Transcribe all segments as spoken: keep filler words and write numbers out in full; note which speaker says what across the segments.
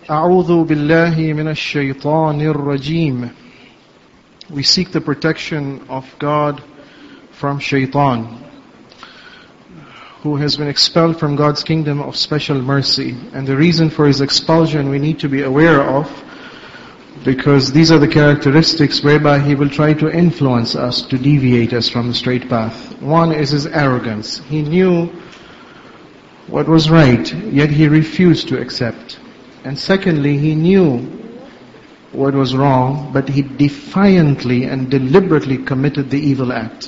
Speaker 1: أعوذ بالله من الشيطان الرجيم. We seek the protection of God from Shaitan, who has been expelled from God's kingdom of special mercy. And the reason for his expulsion we need to be aware of, because these are the characteristics whereby he will try to influence us, to deviate us from the straight path. One is his arrogance. He knew what was right, yet he refused to accept. And secondly, he knew what was wrong, but he defiantly and deliberately committed the evil act.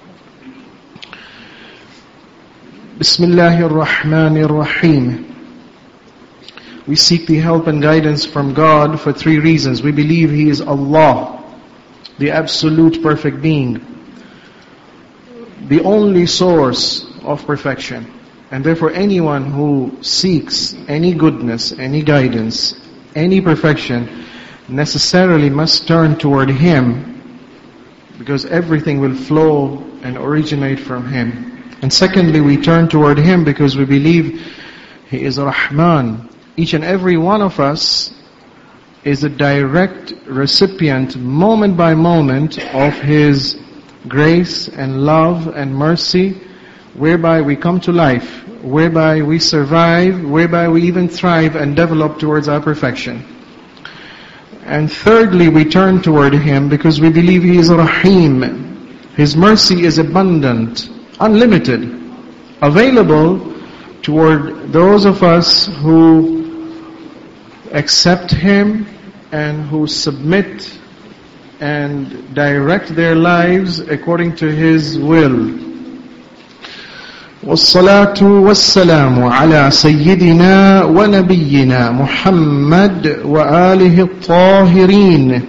Speaker 1: Bismillahir Rahmanir Rahim. We seek the help and guidance from God for three reasons. We believe He is Allah, the absolute perfect being, the only source of perfection. And therefore anyone who seeks any goodness, any guidance, any perfection, necessarily must turn toward Him, because everything will flow and originate from Him. And secondly, we turn toward Him because we believe He is Rahman. Each and every one of us is a direct recipient, moment by moment, of His grace and love and mercy, whereby we come to life, whereby we survive, whereby we even thrive and develop towards our perfection. And thirdly, we turn toward Him because we believe He is Rahim. His mercy is abundant, unlimited, available toward those of us who accept Him and who submit and direct their lives according to His will. والصلاة والسلام على سيدنا ونبينا محمد وآله الطاهرين.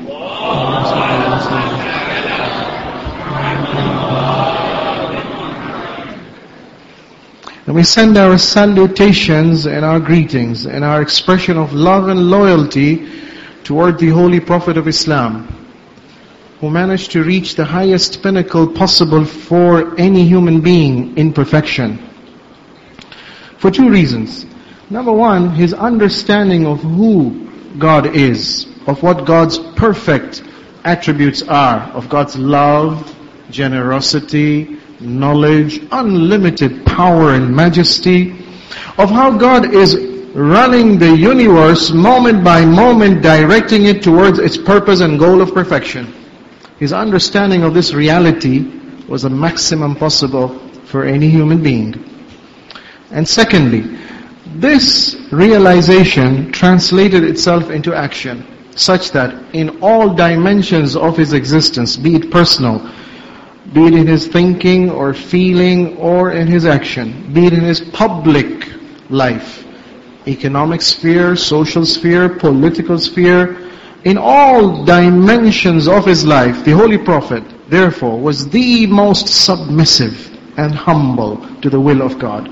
Speaker 1: And we send our salutations and our greetings and our expression of love and loyalty toward the Holy Prophet of Islam, who managed to reach the highest pinnacle possible for any human being in perfection. For two reasons. Number one, his understanding of who God is, of what God's perfect attributes are, of God's love, generosity, knowledge, unlimited power and majesty, of how God is running the universe moment by moment, directing it towards its purpose and goal of perfection. His understanding of this reality was the maximum possible for any human being. And secondly, this realization translated itself into action, such that in all dimensions of his existence, be it personal, be it in his thinking or feeling or in his action, be it in his public life, economic sphere, social sphere, political sphere, in all dimensions of his life, the Holy Prophet, therefore, was the most submissive and humble to the will of God.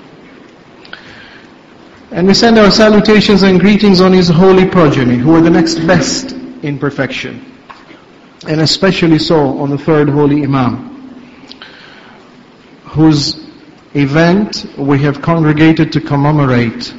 Speaker 1: And we send our salutations and greetings on his holy progeny, who are the next best in perfection. And especially so on the third holy Imam, whose event we have congregated to commemorate,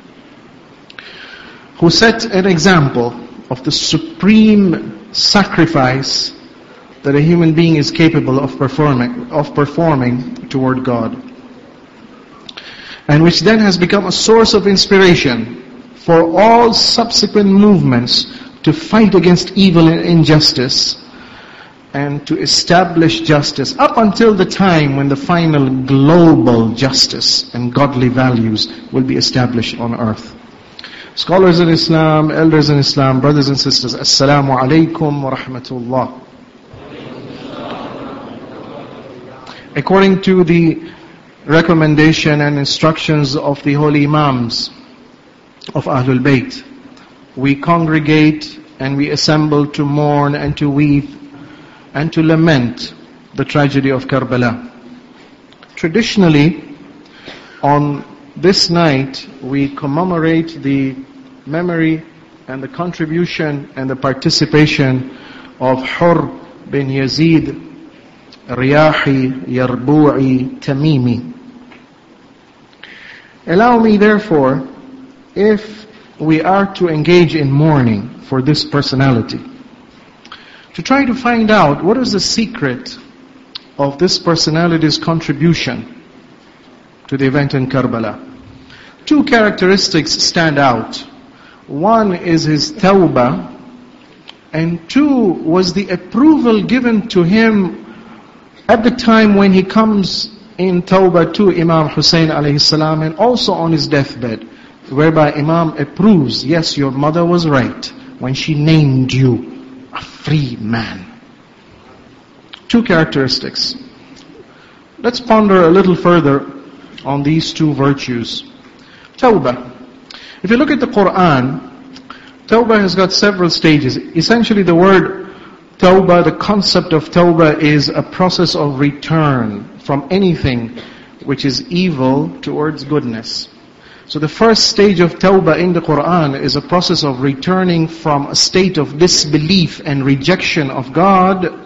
Speaker 1: who set an example of the supreme sacrifice that a human being is capable of performing, of performing toward God. And which then has become a source of inspiration for all subsequent movements to fight against evil and injustice and to establish justice up until the time when the final global justice and godly values will be established on earth. Scholars in Islam, elders in Islam, brothers and sisters, Assalamu alaikum wa rahmatullah. According to the recommendation and instructions of the holy Imams of Ahlul Bayt, we congregate and we assemble to mourn and to weep and to lament the tragedy of Karbala. Traditionally, on this night, we commemorate the memory and the contribution and the participation of Hur bin Yazid Riyahi Yarbu'i Tamimi. Allow me therefore, if we are to engage in mourning for this personality. To try to find out what is the secret of this personality's contribution to the event in Karbala. Two characteristics stand out. One is his tawbah, and two was the approval given to him at the time when he comes in tawbah to Imam Hussein alayhi salam, and also on his deathbed, whereby Imam approves, yes, your mother was right when she named you a free man. Two characteristics. Let's ponder a little further on these two virtues. Tawbah. If you look at the Quran, Tawbah has got several stages. Essentially the word Tawbah, the concept of Tawbah is a process of return from anything which is evil towards goodness. So the first stage of Tawbah in the Quran is a process of returning from a state of disbelief and rejection of God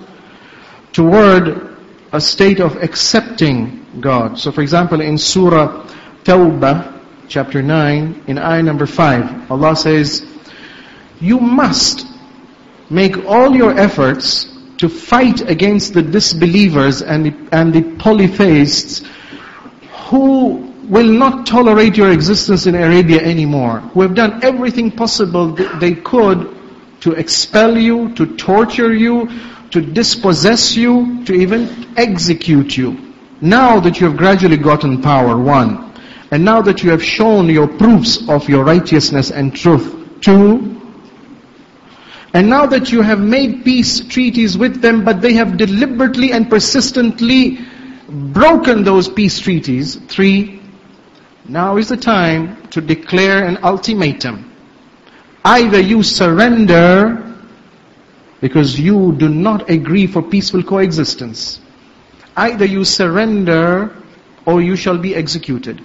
Speaker 1: toward a state of accepting God. So for example, in Surah Tawbah, chapter nine, in ayah number five, Allah says, you must make all your efforts to fight against the disbelievers and the, and the polytheists who will not tolerate your existence in Arabia anymore, who have done everything possible that they could to expel you, to torture you, to dispossess you, to even execute you. Now that you have gradually gotten power, one, and now that you have shown your proofs of your righteousness and truth, two, and now that you have made peace treaties with them, but they have deliberately and persistently broken those peace treaties, three, now is the time to declare an ultimatum. Either you surrender because you do not agree for peaceful coexistence. Either you surrender or you shall be executed.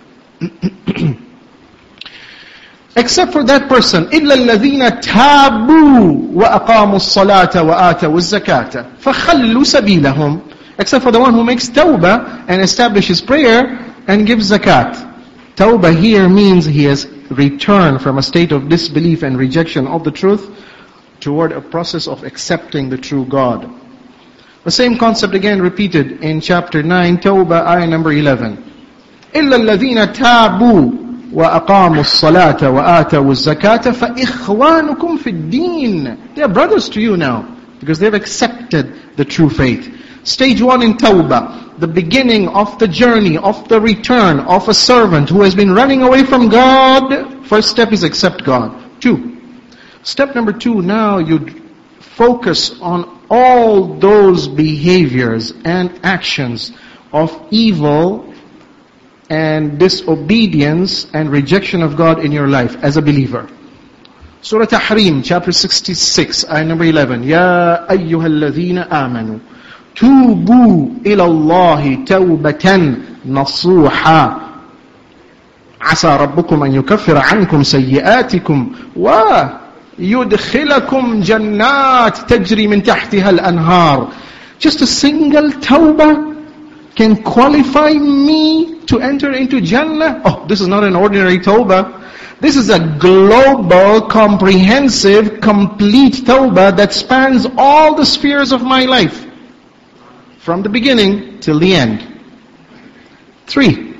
Speaker 1: Except for that person, إِلَّا الَّذِينَ تَابُوا وَأَقَامُوا الصَّلَاةَ وَآتَوُا الزَّكَاةَ فَخَلُّوا سَبِيلَهُم. Except for the one who makes tawbah and establishes prayer and gives zakat. Tawbah here means he has returned from a state of disbelief and rejection of the truth toward a process of accepting the true God. The same concept again repeated in chapter nine, Tawbah, ayah number eleven. إِلَّا الَّذِينَ تَابُوا وَأَقَامُوا الصَّلَاةَ وَآتَوُا الزَّكَاةَ فَإِخْوَانُكُمْ فِي الدِّينِ. They are brothers to you now, because they have accepted the true faith. Stage one in Tawbah, the beginning of the journey, of the return of a servant who has been running away from God. First step is accept God. Two. Step number two, now you focus on all those behaviors and actions of evil and disobedience and rejection of God in your life as a believer. Surah Tahrim, chapter sixty-six, ayah number eleven. Ya ayyuhalladhina amanu, tubu ila Allahi tawbatan nasuha. Asa rabbukum an yukaffira ankum sayyiatikum wa yudkhilakum jannat tajri min tahtiha al-anhar. Just a single tawbah can qualify me to enter into Jannah. Oh, this is not an ordinary tawbah. This is a global, comprehensive, complete tawbah that spans all the spheres of my life, from the beginning till the end. Three.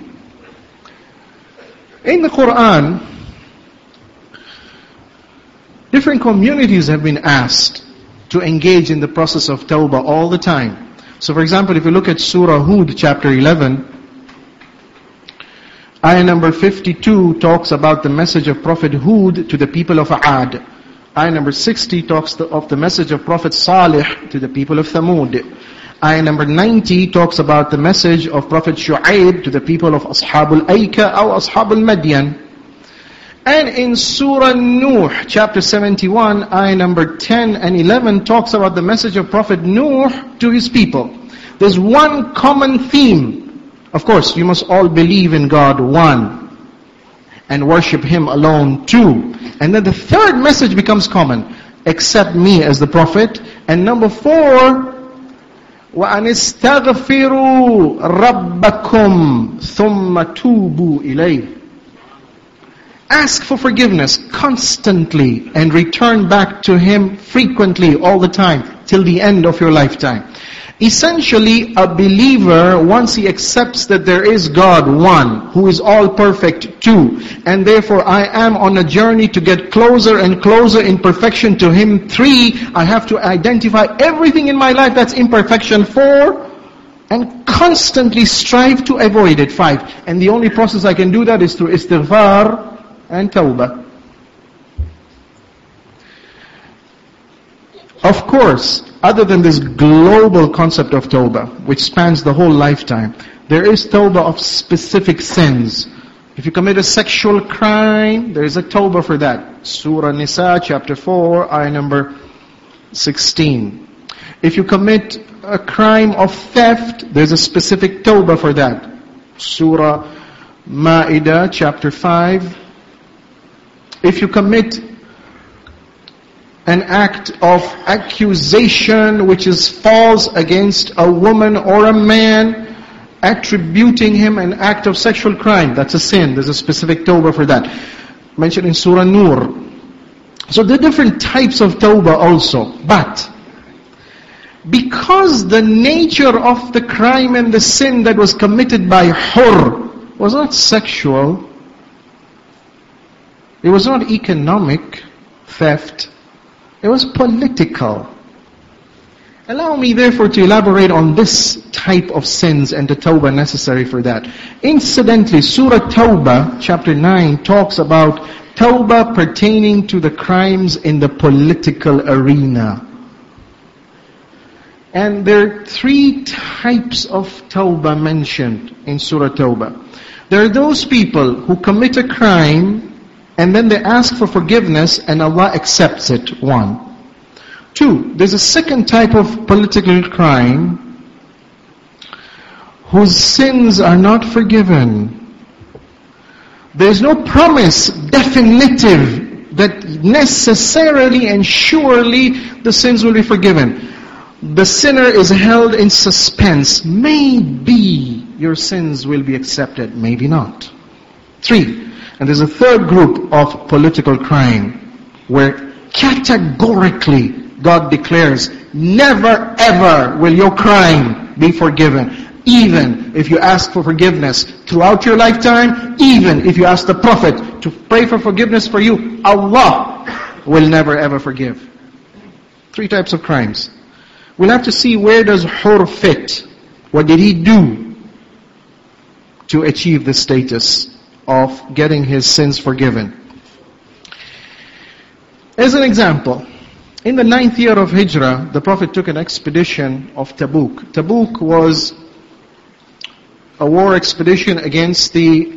Speaker 1: In the Quran, different communities have been asked to engage in the process of tawbah all the time. So for example, if you look at Surah Hud, chapter eleven, ayah number fifty-two talks about the message of Prophet Hud to the people of Ad. Ayah number sixty talks of the message of Prophet Salih to the people of Thamud. Ayah number ninety talks about the message of Prophet Shu'aib to the people of Ashabul Aika or Ashabul Madyan. And in Surah Nuh, chapter seventy-one, ayah number ten and eleven talks about the message of Prophet Nuh to his people. There's one common theme. Of course, you must all believe in God, one, and worship Him alone, two. And then the third message becomes common. Accept me as the Prophet. And number four, وَأَنِ اسْتَغْفِرُوا رَبَّكُمْ ثُمَّ تُوبُوا إِلَيْهِ. Ask for forgiveness. constantly and return back to Him frequently all the time till the end of your lifetime. Essentially, a believer, once he accepts that there is God, one, who is all perfect, two, and therefore I am on a journey to get closer and closer in perfection to Him, three, I have to identify everything in my life that's imperfection, four, and constantly strive to avoid it, five. And the only process I can do that is through istighfar and tawbah. Of course, other than this global concept of tawbah, which spans the whole lifetime, there is tawbah of specific sins. If you commit a sexual crime, there is a tawbah for that. Surah Nisa, chapter four, ayah number sixteen. If you commit a crime of theft, there's a specific tawbah for that. Surah Ma'idah, chapter five. If you commit an act of accusation which is false against a woman or a man, attributing him an act of sexual crime, that's a sin. There's a specific tawbah for that. Mentioned in Surah Nur. So there are different types of tawbah also. But because the nature of the crime and the sin that was committed by Hur was not sexual, it was not economic theft, it was political. Allow me therefore to elaborate on this type of sins and the tawbah necessary for that. Incidentally, Surah Tawbah, chapter nine, talks about tawbah pertaining to the crimes in the political arena. And there are three types of tawbah mentioned in Surah Tawbah. There are those people who commit a crime and then they ask for forgiveness and Allah accepts it, one. Two, there's a second type of political crime whose sins are not forgiven. There's no promise definitive that necessarily and surely the sins will be forgiven. The sinner is held in suspense. Maybe your sins will be accepted, maybe not. Three, and there's a third group of political crime where categorically God declares, never ever will your crime be forgiven. Even if you ask for forgiveness throughout your lifetime, even if you ask the Prophet to pray for forgiveness for you, Allah will never ever forgive. Three types of crimes. We'll have to see where does Hur fit. What did he do to achieve this status of getting his sins forgiven? As an example, in the ninth year of Hijrah, the Prophet took an expedition of Tabuk. Tabuk was a war expedition against the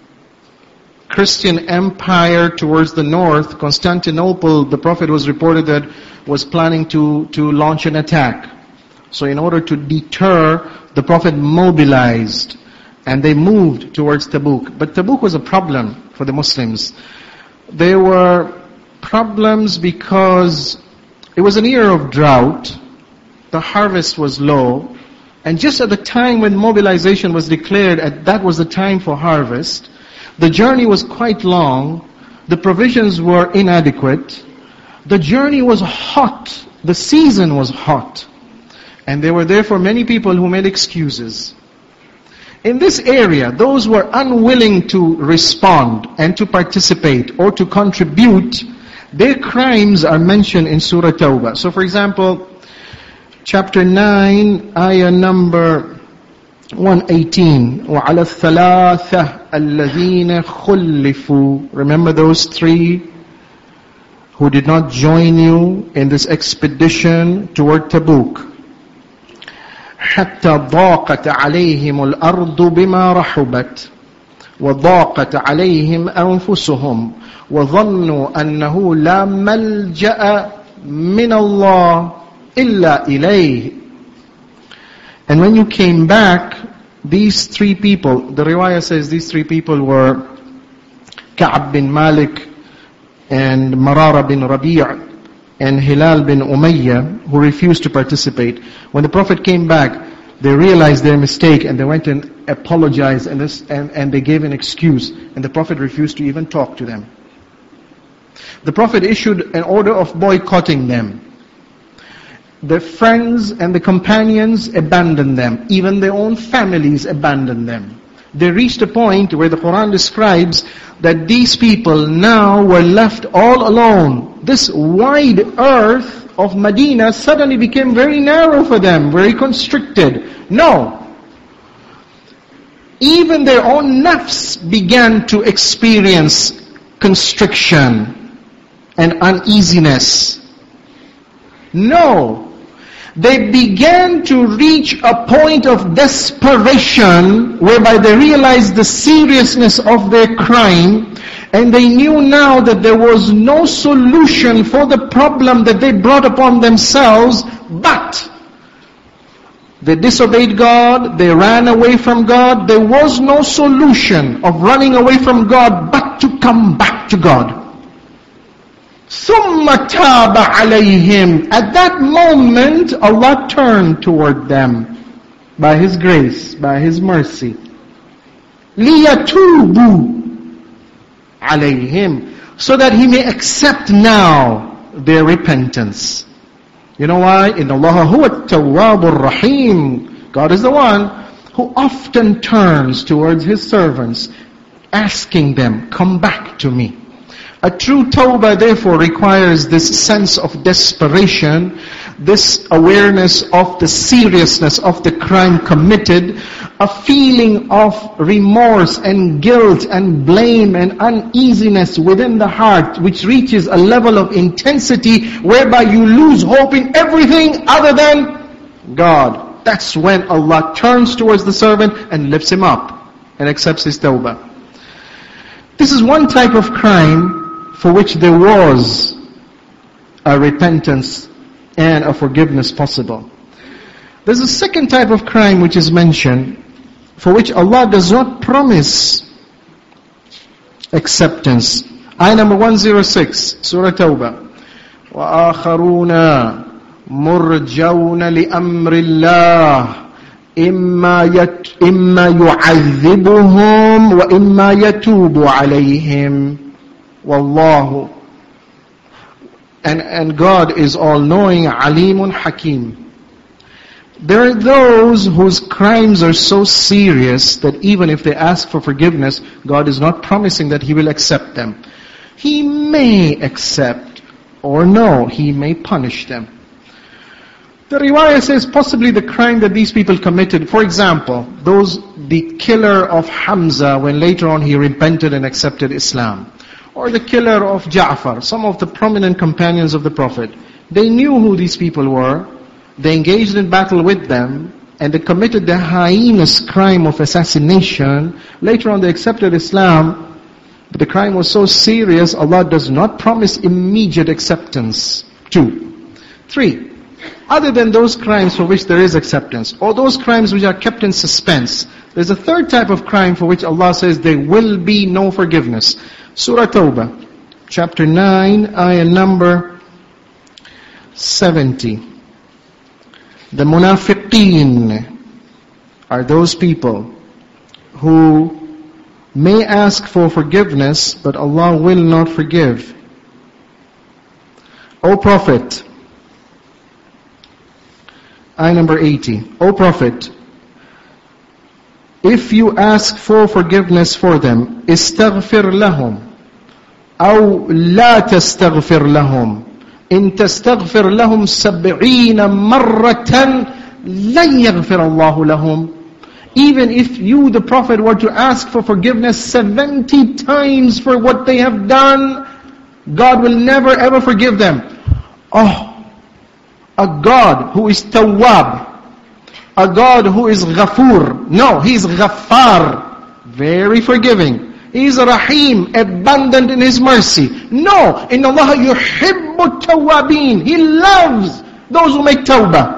Speaker 1: Christian empire towards the north. Constantinople, the Prophet was reported that was planning to, to launch an attack. So in order to deter, the Prophet mobilized and they moved towards Tabuk. But Tabuk was a problem for the Muslims. There were problems because it was an year of drought, the harvest was low, and just at the time when mobilization was declared, that was the time for harvest, the journey was quite long, the provisions were inadequate, the journey was hot, the season was hot, and there were therefore many people who made excuses. In this area, those who were unwilling to respond and to participate or to contribute, their crimes are mentioned in Surah Tawbah. So for example, chapter nine, ayah number one eighteen. وَعَلَى الثَّلَاثَةِ الَّذِينَ خُلِّفُوا. Remember those three who did not join you in this expedition toward Tabuk. حَتَّى ضَاقَتْ عَلَيْهِمُ الْأَرْضُ بِمَا رَحُبَتْ وَضَاقَتْ عَلَيْهِمْ أَنفُسُهُمْ وَظَنُّوا أَنَّهُ لَا مَلْجَأَ مِنَ اللَّهِ إِلَّا إِلَيْهِ. And when you came back, these three people, the riwayah says these three people were Ka'ab bin Malik and Marara bin Rabi' and Hilal bin Umayyah, who refused to participate. When the Prophet came back, they realized their mistake and they went and apologized and, this, and, and they gave an excuse. And the Prophet refused to even talk to them. The Prophet issued an order of boycotting them. Their friends and the companions abandoned them. Even their own families abandoned them. They reached a point where the Quran describes that these people now were left all alone. This wide earth of Medina suddenly became very narrow for them, very constricted. No. Even their own nafs began to experience constriction and uneasiness. No. They began to reach a point of desperation whereby they realized the seriousness of their crime, and they knew now that there was no solution for the problem that they brought upon themselves, but they disobeyed God, they ran away from God. There was no solution of running away from God but to come back to God. ثُمَّ تَابَ عَلَيْهِمْ. At that moment, Allah turned toward them by His grace, by His mercy. لِيَتُوبُوا عَلَيْهِمْ. So that He may accept now their repentance. You know why? إِنَّ اللَّهَ هُوَ التَّوَّابُ الرَّحِيمُ. God is the one who often turns towards His servants, asking them, come back to me. A true tawbah therefore requires this sense of desperation, this awareness of the seriousness of the crime committed, a feeling of remorse and guilt and blame and uneasiness within the heart, which reaches a level of intensity whereby you lose hope in everything other than God. That's when Allah turns towards the servant and lifts him up and accepts his tawbah. This is one type of crime for which there was a repentance and a forgiveness possible. There's a second type of crime which is mentioned, for which Allah does not promise acceptance. Ayah number one oh six, Surah Tawbah. وَآخَرُونَ مُرْجَوْنَ لِأَمْرِ اللَّهِ إِمَّا يَت إِمَّا يُعَذِّبُهُمْ وَإِمَّا يَتُوبُ عَلَيْهِمْ Wallahu. And, and God is all-knowing, Alimun Hakim. There are those whose crimes are so serious that even if they ask for forgiveness, God is not promising that He will accept them. He may accept, or no, He may punish them. The riwayah says possibly the crime that these people committed, for example, those, the killer of Hamza when later on he repented and accepted Islam. Or the killer of Ja'far, some of the prominent companions of the Prophet. They knew who these people were, they engaged in battle with them, and they committed the heinous crime of assassination. Later on they accepted Islam, but the crime was so serious, Allah does not promise immediate acceptance. Two. Three. Other than those crimes for which there is acceptance, or those crimes which are kept in suspense, there's a third type of crime for which Allah says there will be no forgiveness. Surah Tawbah, chapter nine, ayah number seventy. The munafiqeen are those people who may ask for forgiveness, but Allah will not forgive. O Prophet, ayah number eighty. O Prophet, if you ask for forgiveness for them, استغفر لهم أو لا تستغفر لهم إن تستغفر لهم سبعين مرة لن يغفر الله لهم. Even if you, the Prophet, were to ask for forgiveness seventy times for what they have done, God will never ever forgive them. Oh, a God who is Tawwab, a God who is Ghafoor. No, He is Ghaffar, very forgiving. He is Rahim, abundant in His mercy. No, Inna Allah yuhibbu tawwabin. He loves those who make tawbah.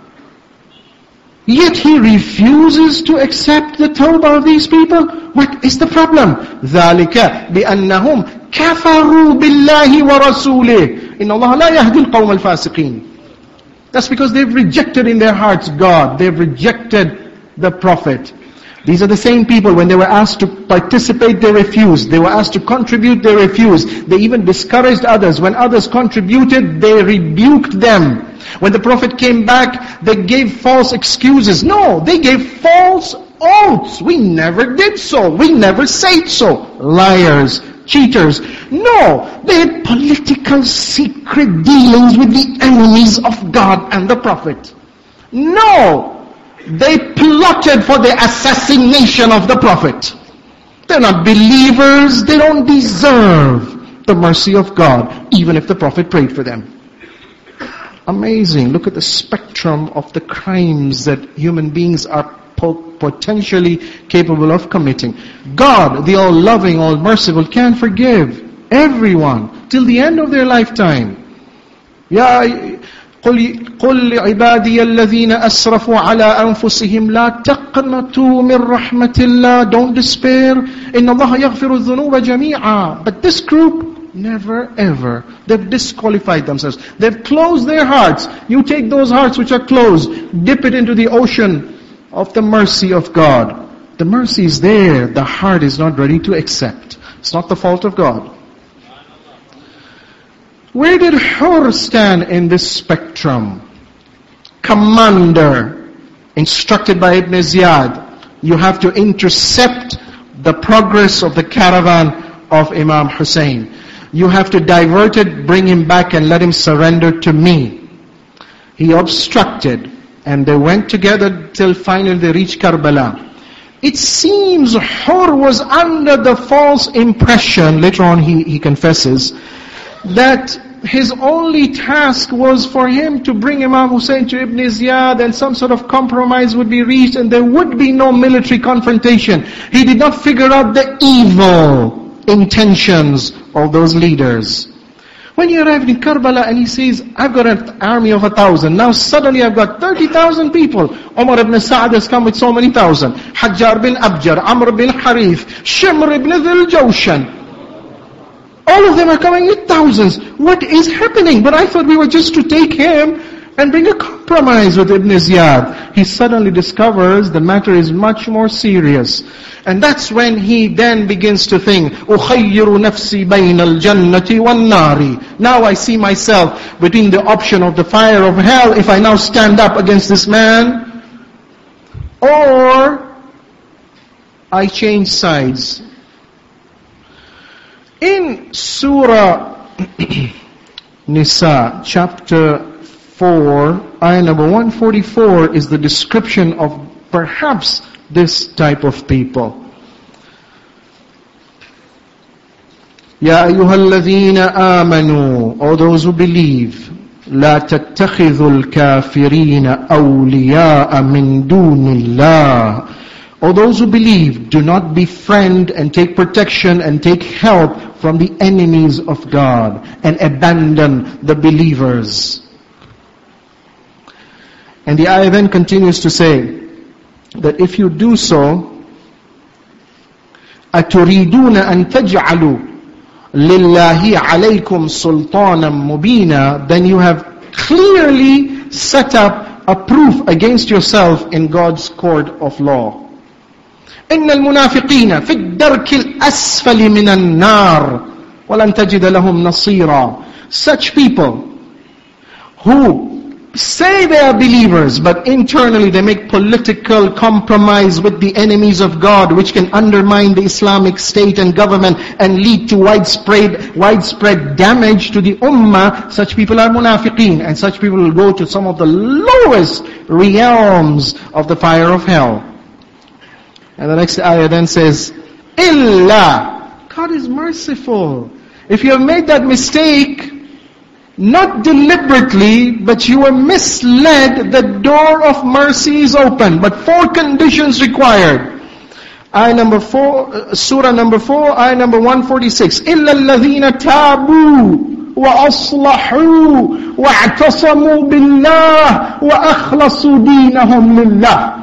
Speaker 1: Yet He refuses to accept the tawbah of these people. What is the problem? ذَلِكَ بِأَنَّهُمْ كَفَرُوا بِاللَّهِ وَرَسُولِهِ إِنَّ اللَّهَ لَا يَهْدِي الْقَوْمَ الْفَاسِقِينَ. That's because they've rejected in their hearts God. They've rejected the Prophet. These are the same people, when they were asked to participate, they refused. They were asked to contribute, they refused. They even discouraged others. When others contributed, they rebuked them. When the Prophet came back, they gave false excuses. No, they gave false oaths. We never did so. We never said so. Liars, cheaters. No, they had political secret dealings with the enemies of God and the Prophet. No, they plotted for the assassination of the Prophet. They're not believers. They don't deserve the mercy of God, even if the Prophet prayed for them. Amazing. Look at the spectrum of the crimes that human beings are po- potentially capable of committing. God, the all-loving, all-merciful, can forgive everyone till the end of their lifetime. Yeah. قل قل لعبادي الذين أسرفوا على أنفسهم لا تقنطوا من رحمة الله. Don't despair. إن الله يغفر الذنوب جميعا. But this group, never ever. They've disqualified themselves. They've closed their hearts. You take those hearts which are closed, dip it into the ocean of the mercy of God. The mercy is there. The heart is not ready to accept. It's not the fault of God. Where did Hur stand in this spectrum? Commander, instructed by Ibn Ziyad, you have to intercept the progress of the caravan of Imam Hussein. You have to divert it, bring him back and let him surrender to me. He obstructed, and they went together till finally they reached Karbala. It seems Hur was under the false impression, later on he, he confesses, that his only task was for him to bring Imam Hussein to Ibn Ziyad and some sort of compromise would be reached and there would be no military confrontation. He did not figure out the evil intentions of those leaders. When he arrived in Karbala and he says, I've got an army of a thousand. Now suddenly I've got thirty thousand people. Umar ibn Sa'ad has come with so many thousand. Hajjar bin Abjar, Amr bin Harith, Shimr ibn Dhil Jawshan. All of them are coming with thousands. What is happening? But I thought we were just to take him and bring a compromise with Ibn Ziyad. He suddenly discovers the matter is much more serious. And that's when he then begins to think, أُخَيِّرُ نَفْسِي بَيْنَ الْجَنَّةِ وَالنَّارِ. Now I see myself between the option of the fire of hell, if I now stand up against this man, or I change sides. In Surah Nisa, chapter four, ayah number one forty-four is the description of perhaps this type of people. Ya ayyuhalladhina amanu, O those who believe, la tattakhidhul kafirina awliya'a min dunillah. O those who believe, do not befriend and take protection and take help from the enemies of God and abandon the believers. And the ayah then continues to say that if you do so, أَتُرِيدُونَ أَن تَجْعَلُوا لِلَّهِ عَلَيْكُمْ سُلْطَانًا مُبِينًا, then you have clearly set up a proof against yourself in God's court of law. إن المنافقين في الدرك الأسفل من النار ولن تجد لهم نصيرا. Such people who say they are believers, but internally they make political compromise with the enemies of God, which can undermine the Islamic state and government and lead to widespread widespread damage to the ummah. Such people are munafiqeen, and such people will go to some of the lowest realms of the fire of hell. And the next ayah then says, Illa, God is merciful. If you have made that mistake, not deliberately, but you were misled, the door of mercy is open. But four conditions required. Ayah number four, surah number four, ayah number one forty-six. Illa alladhina tabu wa aslahu wa i'tasamu billah wa akhlasu dinahum lillah.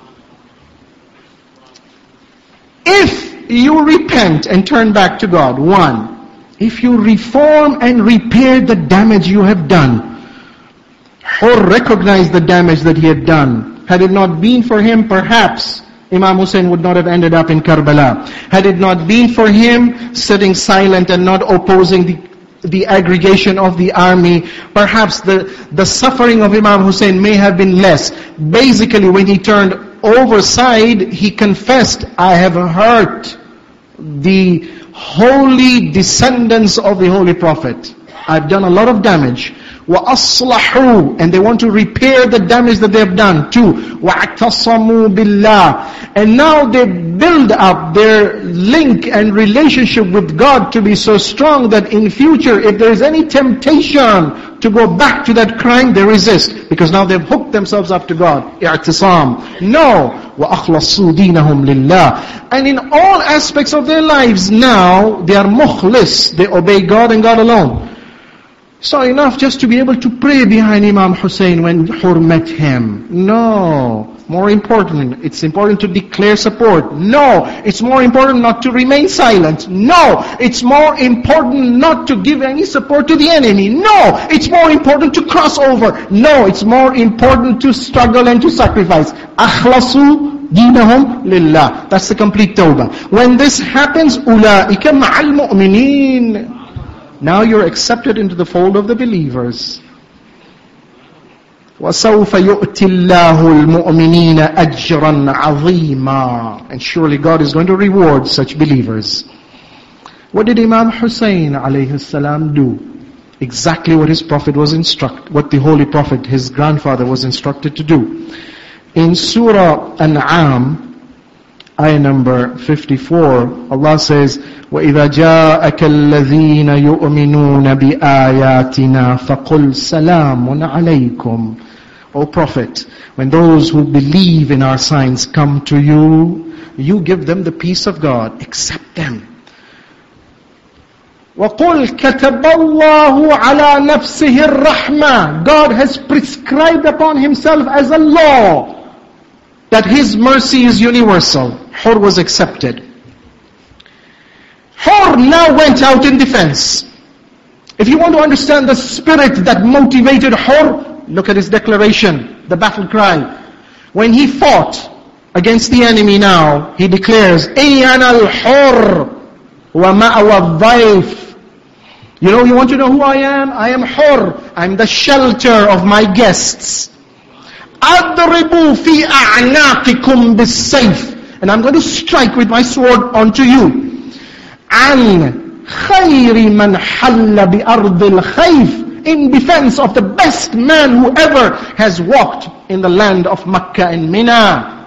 Speaker 1: If you repent and turn back to God, one, if you reform and repair the damage you have done, or recognize the damage that he had done, had it not been for him, perhaps Imam Hussein would not have ended up in Karbala. Had it not been for him sitting silent and not opposing the, the aggregation of the army, perhaps the, the suffering of Imam Hussein may have been less. Basically, when he turned overside, he confessed, I have hurt the holy descendants of the Holy Prophet. I've done a lot of damage. وَأَصْلَحُوا, and they want to repair the damage that they have done too. وَاعْتَصَمُوا بِاللَّهِ, and now they build up their link and relationship with God to be so strong that in future, if there is any temptation to go back to that crime, they resist. Because now they've hooked themselves up to God. i'tisam. No. وَأَخْلَصُوا دِينَهُمْ لِلَّهِ, and in all aspects of their lives now, they are mukhlis. They obey God and God alone. So enough just to be able to pray behind Imam Hussein when Hur met him. No. More important, it's important to declare support. No. It's more important not to remain silent. No. It's more important not to give any support to the enemy. No. It's more important to cross over. No. It's more important to struggle and to sacrifice. Akhlasu dinahum lillah. That's the complete tawbah. When this happens, ulaika ma'al mu'minin. Now you're accepted into the fold of the believers. وَسَوْفَ يُؤْتِ اللَّهُ الْمُؤْمِنِينَ أَجْرًا عَظِيمًا. And surely God is going to reward such believers. What did Imam Hussein alayhi salam do? Exactly what his prophet was instructed, what the Holy Prophet, his grandfather, was instructed to do. In Surah An'am, ayah number fifty-four, Allah says, وَإِذَا جَاءَكَ الَّذِينَ يُؤْمِنُونَ بِآيَاتِنَا فَقُلْ سَلَامٌ عَلَيْكُمْ. O Prophet, when those who believe in our signs come to you, you give them the peace of God. Accept them. وَقُلْ كَتَبَ اللَّهُ عَلَى نَفْسِهِ الرَّحْمَةِ. God has prescribed upon Himself as a law that His mercy is universal. Hur was accepted. Hur now went out in defense. If you want to understand the spirit that motivated Hur, look at his declaration, the battle cry. When he fought against the enemy now, he declares, أَيَّنَا الْحُرْ وَمَأْوَى الضَّيْفِ. You know, you want to know who I am? I am Hur. I'm the shelter of my guests. أَضْرِبُوا فِي أَعْنَاقِكُمْ بِالسَّيْفِ. And I'm going to strike with my sword onto you. عَنْ خَيْرِ مَنْ حَلَّ بِأَرْضِ الْخَيْفِ. In defense of the best man who ever has walked in the land of Makkah and Mina.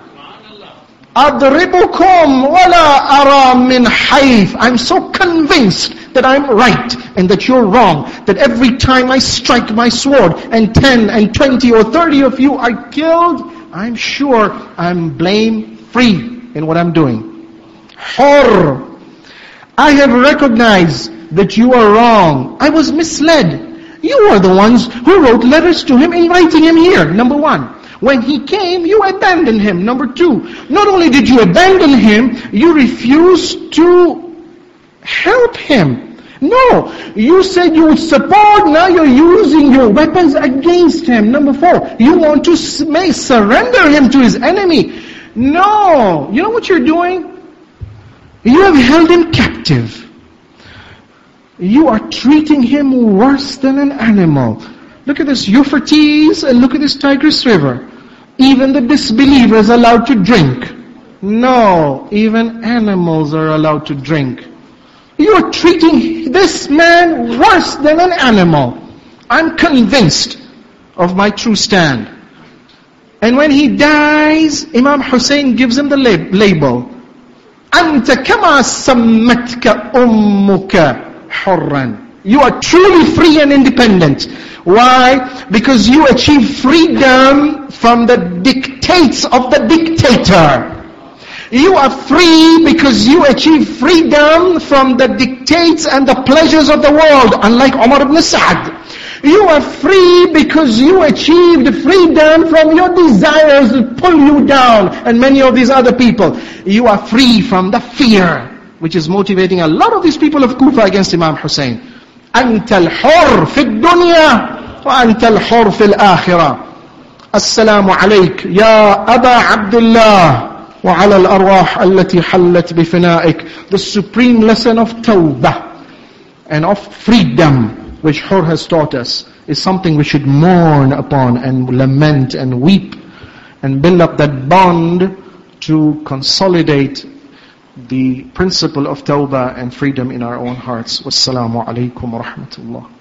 Speaker 1: أَضْرِبُكُمْ وَلَا أَرَى مِنْ حَيْفِ. I'm so convinced that I'm right and that you're wrong, that every time I strike my sword and ten and twenty or thirty of you are killed, I'm sure I'm blame free in what I'm doing. Hur, I have recognized that you are wrong. I was misled. You are the ones who wrote letters to him inviting him here, number one. When he came, you abandoned him, number two. Not only did you abandon him, you refused to help him. No, you said you would support, now you're using your weapons against him. Number four, you want to surrender him to his enemy. No, you know what you're doing? You have held him captive. You are treating him worse than an animal. Look at this Euphrates and look at this Tigris River. Even the disbeliever is allowed to drink. No, even animals are allowed to drink. You are treating this man worse than an animal. I'm convinced of my true stand. And when he dies, Imam Hussein gives him the lab- label. أَنْتَ كَمَا سَمَّتْكَ أُمُّكَ حُرًّا. You are truly free and independent. Why? Because you achieve freedom from the dictates of the dictator. You are free because you achieve freedom from the dictates and the pleasures of the world, unlike Umar ibn Sa'd. You are free because you achieved freedom from your desires that pull you down, and many of these other people. You are free from the fear, which is motivating a lot of these people of Kufa against Imam Hussein. أنت الحر في الدنيا وأنت الحر في الآخرة. السلام عليك يا أبا عبد الله وعلى الأرواح التي حلت بفنائك. The supreme lesson of tawbah and of freedom, which Hur has taught us, is something we should mourn upon and lament and weep and build up that bond to consolidate the principle of tawbah and freedom in our own hearts. Wassalamu alaikum wa rahmatullah.